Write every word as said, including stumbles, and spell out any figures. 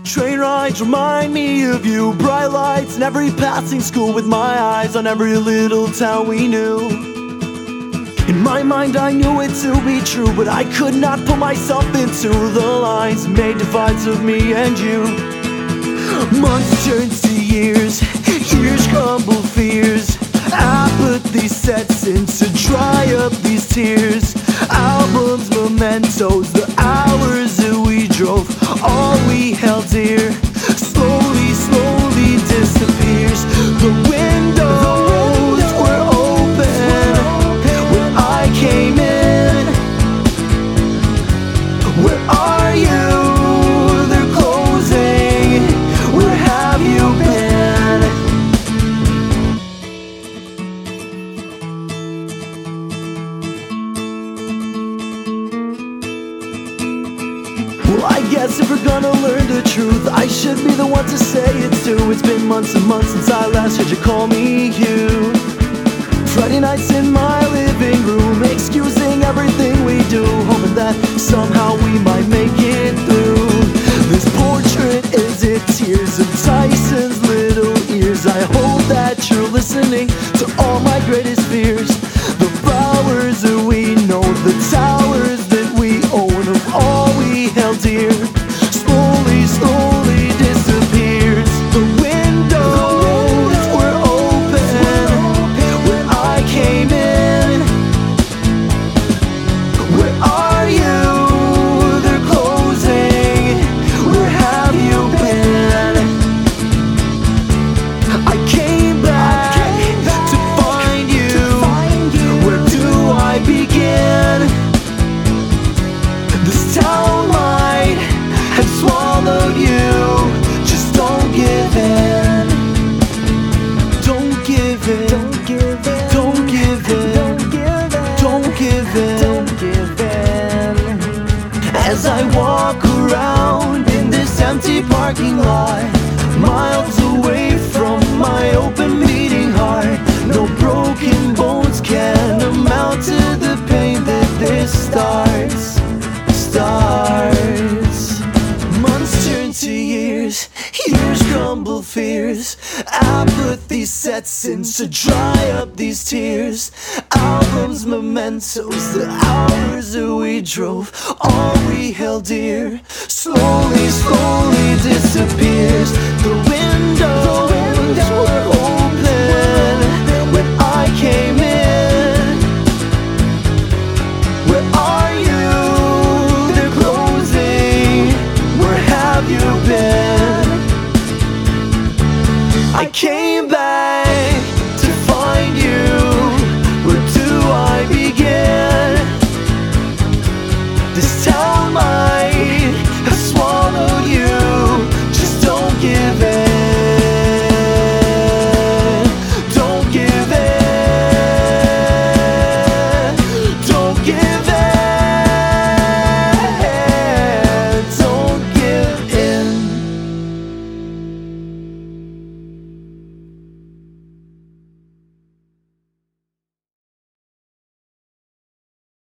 Train rides remind me of you. Bright lights in every passing school, with my eyes on every little town we knew. In my mind I knew it to be true, but I could not put myself into the lines made divides of me and you. Months turn to years, years crumble fears. Apathy sets in to dry up these tears. Albums, mementos, the hours that we drove, all we held dear, slowly, slowly disappears. The windows were open when I came in. Where are you? They're closing. Where have you been? Well, I guess if we're gonna learn the truth, I should be the one to say it too. It's been months and months since I last heard you call me you. Friday nights in my living room, excusing everything we do, hoping that somehow we might make it through. This portrait is it, tears of Tyson's little ears. I hope that you're listening to all my greatest fears. The flowers that we know, the towers that we own, of all we held dear, slowly, slowly disappears. The windows were open when I came in. Where are you? They're closing. Where have you been? I came back to find you. Where do I begin? This town might have swallowed you. Just don't give in. Don't give in. Don't give in. Don't give in. Don't give in. Don't give in. As I walk around in this empty parking lot, miles away from my open beating heart, no broken bones can amount to the pain that this starts. Starts. Months turn to years, years crumble fears. Apathy sets in to dry up these tears. Albums, mementos, the hours that we drove, all we held dear, slowly, slowly disappears. The wind